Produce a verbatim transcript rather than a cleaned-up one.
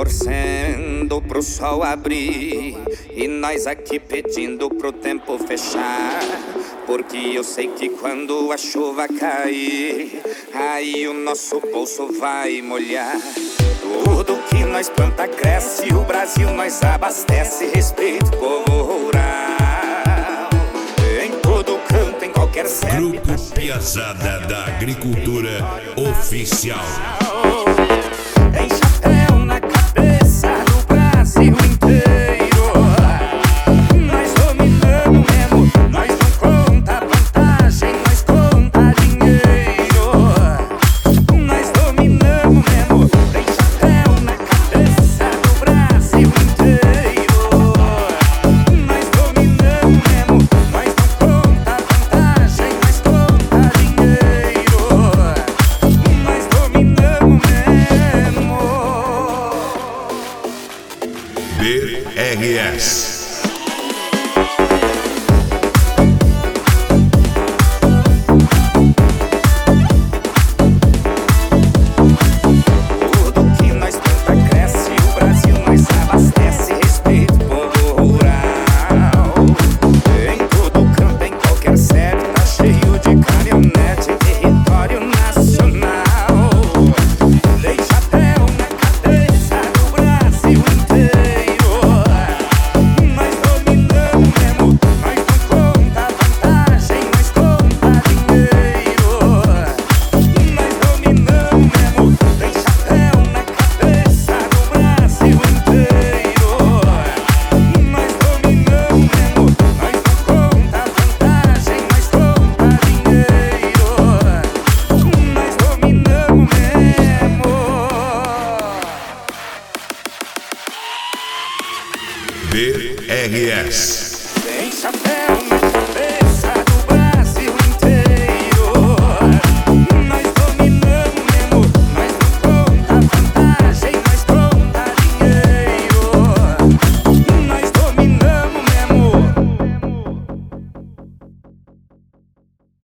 torcendo pro sol abrir e nós aqui pedindo pro tempo fechar, porque eu sei que quando a chuva cair, aí o nosso bolso vai molhar. Tudo que nós planta cresce, o Brasil nós abastece. Respeito o povo rural, em todo canto, em qualquer C E P. Grupo Piazada da Agricultura Oficial. Tem chapéu na cabeça do Brasil inteiro. Nós dominamos mesmo, nós não conta vantagem, nós conta dinheiro. Nós dominamos mesmo, tem chapéu na cabeça do Brasil inteiro. Nós dominamos mesmo, nós não conta vantagem, nós conta dinheiro. Nós dominamos mesmo. B R S. Tudo que nós planta cresce, o Brasil nós abastece. Respeito o povo rural, em todo canto, em qualquer sede, tá cheio de caminhonete, território nacional. Tem chapéu na cabeça do Brasil inteiro. Nós dominamos mesmo, nós não conta vantagem, nós conta dinheiro. Nós dominamos mesmo, tem chapéu na cabeça do Brasil inteiro. Nós dominamos mesmo, nós não conta vantagem, nós conta dinheiro. Nós dominamos mesmo. B R S.